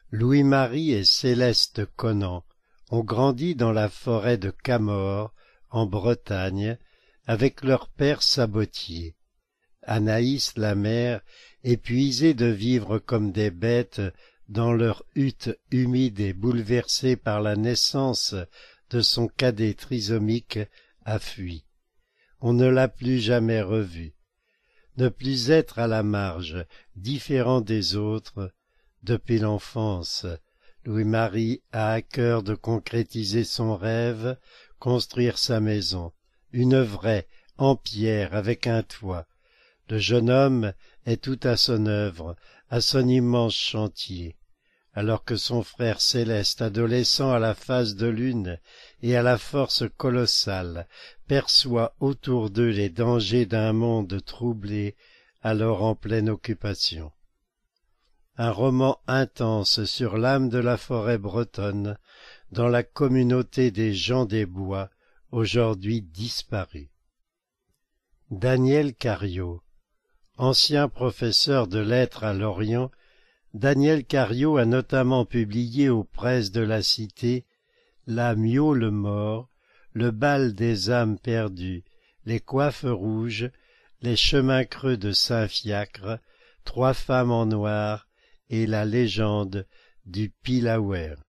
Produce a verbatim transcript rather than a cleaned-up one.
Louis-Marie et Céleste Conant ont grandi dans la forêt de Camors, en Bretagne, avec leur père sabotier. Anaïs, la mère, épuisée de vivre comme des bêtes dans leur hutte humide et bouleversée par la naissance de son cadet trisomique, a fui. On ne l'a plus jamais revue. Ne plus être à la marge, différent des autres, depuis l'enfance, Louis-Marie a à cœur de concrétiser son rêve, construire sa maison, une vraie, en pierre, avec un toit. Le jeune homme est tout à son œuvre, à son immense chantier, alors que son frère Céleste, adolescent à la face de lune et à la force colossale, perçoit autour d'eux les dangers d'un monde troublé, alors en pleine occupation. Un roman intense sur l'âme de la forêt bretonne, dans la communauté des gens des bois, aujourd'hui disparue. Daniel Cariou. Ancien professeur de lettres à Lorient, Daniel Cariou a notamment publié aux presses de la Cité La Miaule mort, Le bal des âmes perdues, Les coiffes rouges, Les chemins creux de Saint-Fiacre, Trois femmes en noir et La légende du Pillawer.